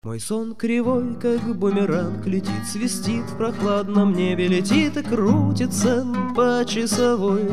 Мой сон кривой, как бумеранг, летит, свистит в прохладном небе, летит и крутится по часовой.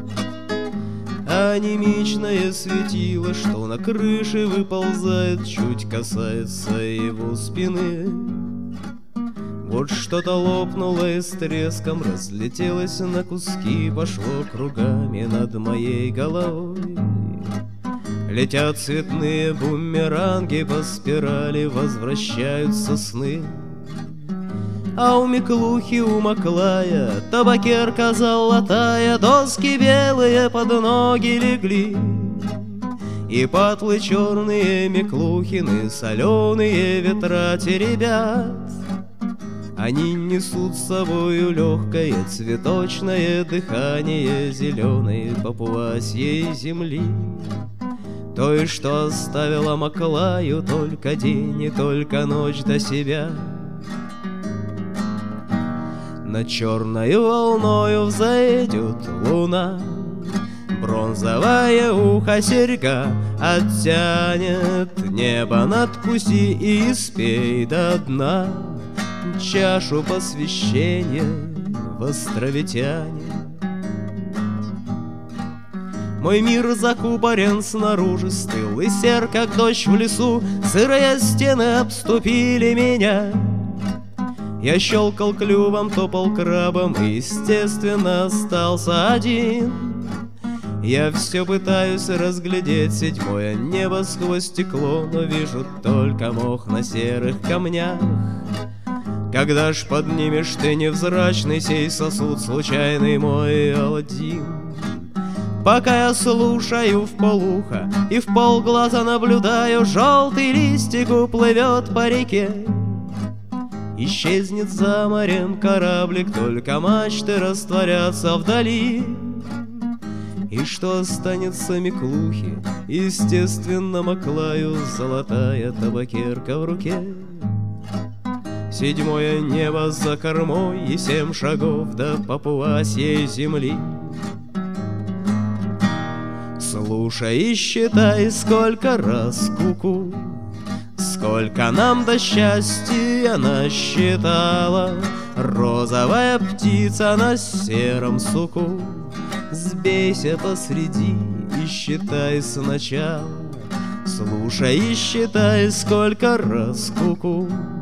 Анемичное светило, что на крыше выползает, чуть касается его спины. Вот что-то лопнуло и с треском разлетелось на куски, пошло кругами над моей головой. Летят цветные бумеранги по спирали, возвращаются сны. А у Миклухи, у Маклая табакерка золотая, доски белые под ноги легли. И патлы черные Миклухины, соленые ветра теребят. Они несут с собою легкое цветочное дыхание зеленой папуасьей земли. Той, что оставила Маклаю только день и только ночь до себя. Над черною волною взойдет луна, бронзовое ухо серьга оттянет небо, надкуси и спей до дна чашу посвящения в островитяне. Мой мир закупорен снаружи, стыл и сер, как дождь в лесу. Сырые стены обступили меня. Я щелкал клювом, топал крабом и, естественно, остался один. Я все пытаюсь разглядеть седьмое небо сквозь стекло, но вижу только мох на серых камнях. Когда ж поднимешь ты невзрачный сей сосуд, случайный мой Аладдин? Пока я слушаю вполуха и вполглаза наблюдаю, желтый листик уплывет по реке. Исчезнет за морем кораблик, только мачты растворятся вдали. И что останется Миклухе, естественно, Маклаю, золотая табакерка в руке. Седьмое небо за кормой и 7 шагов до папуасьей земли. Слушай и считай, сколько раз ку-ку, сколько нам до счастья насчитала розовая птица на сером суку. Сбейся посреди и считай сначала. Слушай и считай, сколько раз ку-ку,